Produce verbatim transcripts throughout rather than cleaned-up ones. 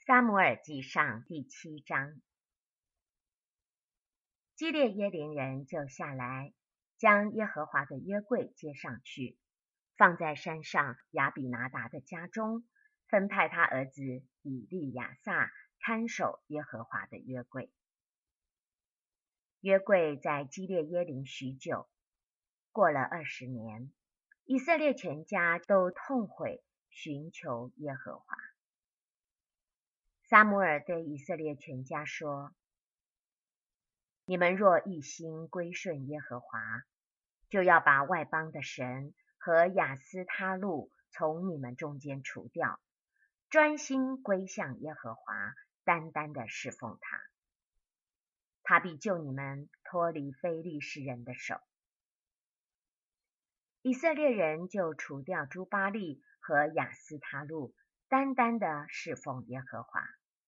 撒母耳记上第七章。基列耶琳人就下来，将耶和华的约柜接上去，放在山上亚比拿达的家中，分派他儿子以利亚撒看守耶和华的约柜。约柜在基列耶琳许久，过了二十年，以色列全家都痛悔寻求耶和华。撒母耳对以色列全家说：你们若一心归顺耶和华，就要把外邦的神和亚斯他路从你们中间除掉，专心归向耶和华，单单的侍奉他。他必救你们脱离非利士人的手。以色列人就除掉诸巴力和亚斯他路，单单的侍奉耶和华。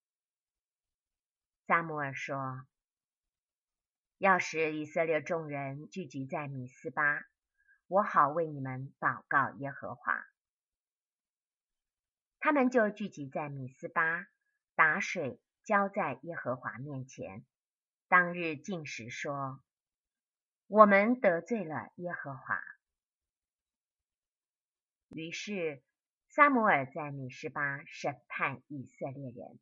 撒母耳说：要使以色列众人聚集在米斯巴，我好为你们祷告耶和华。他们就聚集在米斯巴，打水浇在耶和华面前。当日禁食说：我们得罪了耶和华。于是撒母耳在米斯巴审判以色列人。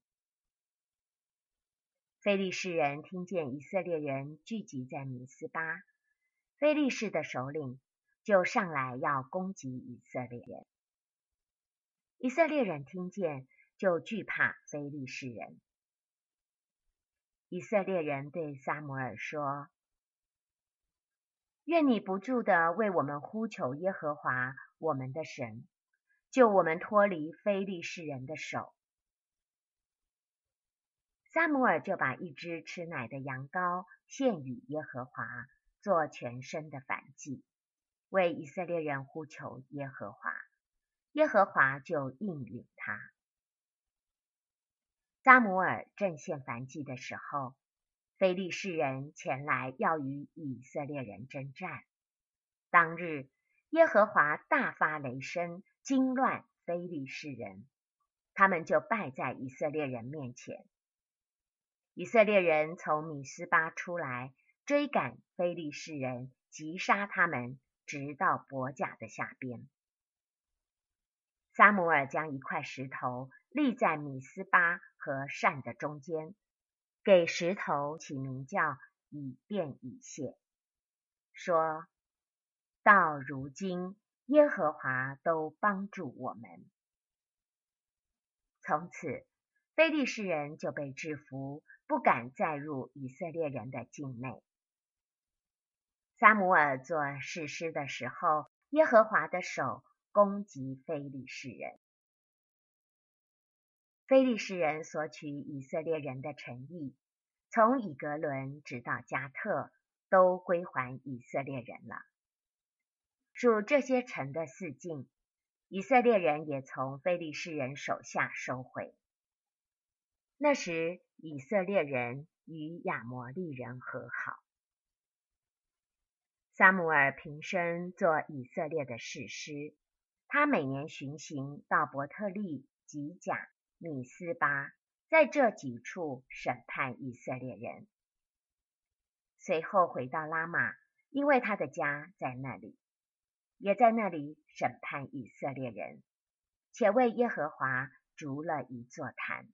非利士人听见以色列人聚集在米斯巴，非利士的首领就上来要攻击以色列人。以色列人听见，就惧怕非利士人。以色列人对撒母耳说：愿你不住地为我们呼求耶和华我们的神，救我们脱离非利士人的手。撒母耳就把一只吃奶的羊羔献与耶和华，做全身的燔祭，为以色列人呼求耶和华，耶和华就应允他。撒母耳正献燔祭的时候，非利士人前来要与以色列人征战。当日耶和华大发雷声，惊乱非利士人，他们就败在以色列人面前。以色列人从米斯巴出来，追赶非利士人，击杀他们，直到伯甲的下边。撒母耳将一块石头立在米斯巴和善的中间，给石头起名叫以便以谢，说：到如今耶和华都帮助我们。从此非利士人就被制服，不敢再入以色列人的境内。撒母耳做士师的时候，耶和华的手攻击非利士人。非利士人索取以色列人的城邑，从以格伦直到加特，都归还以色列人了。属这些城的四境，以色列人也从非利士人手下收回。那时以色列人与亚摩利人和好。撒母耳平生做以色列的士师，他每年巡行到伯特利、吉甲、米斯巴，在这几处审判以色列人。随后回到拉玛，因为他的家在那里，也在那里审判以色列人，且为耶和华筑了一座坛。